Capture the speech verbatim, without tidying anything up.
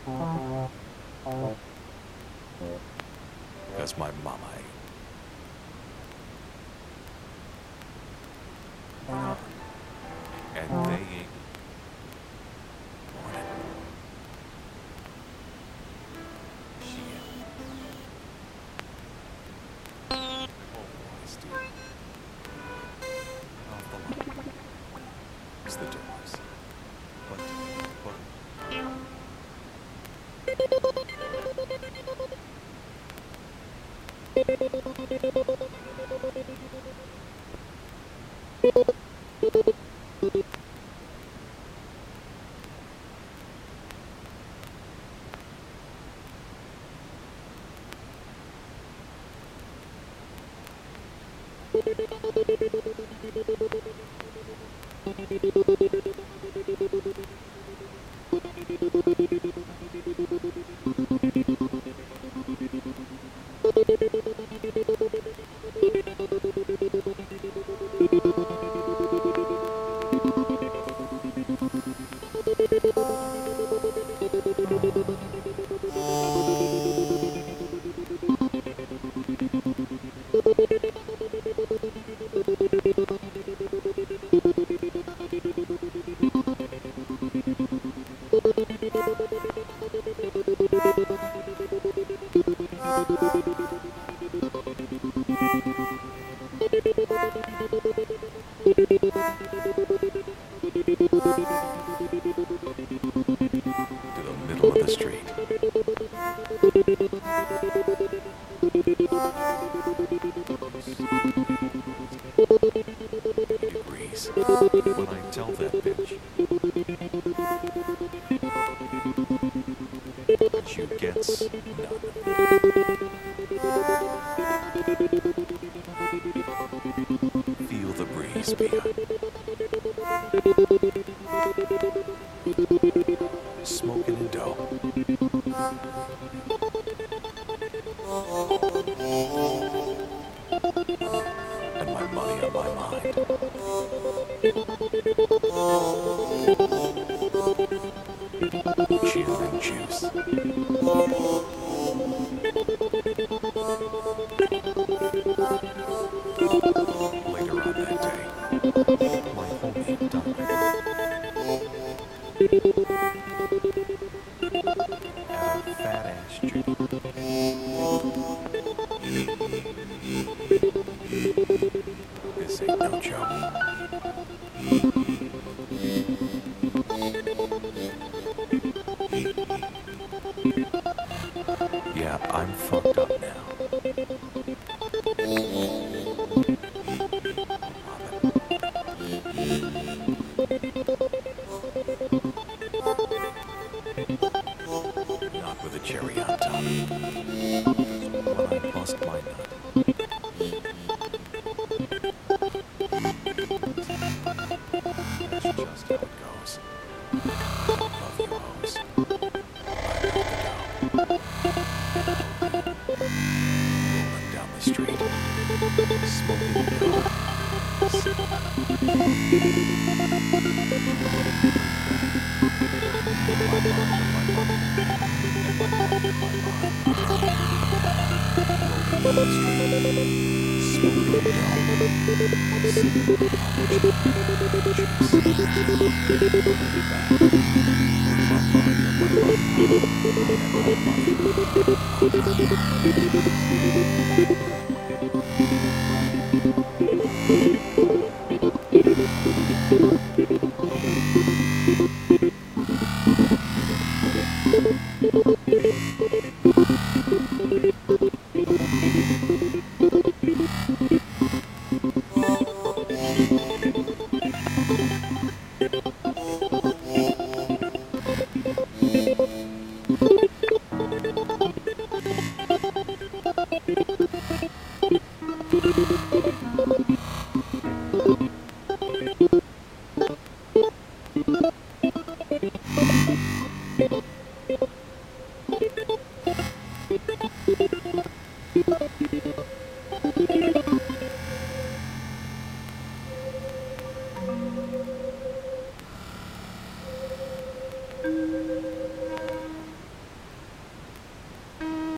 Because my mama ate. Went on. And they ate. Morning. She ate. Oh, boy, Steve. Off the line. It's the doors. But, but. To the middle of the street. Degrees. When I tell that bitch that you gets none. Feel the breeze behind. Smoking and dough. And my money on my mind. Cheer and juice. Later on that day, my homie died. At a fat ass tree. This ain't no joke. Yeah, I'm fucked up now. Not with a cherry on top. When I bust my nut. That's just how it goes. Love you, hoes. Rolling down the street. Smoking dope. Smoking dope.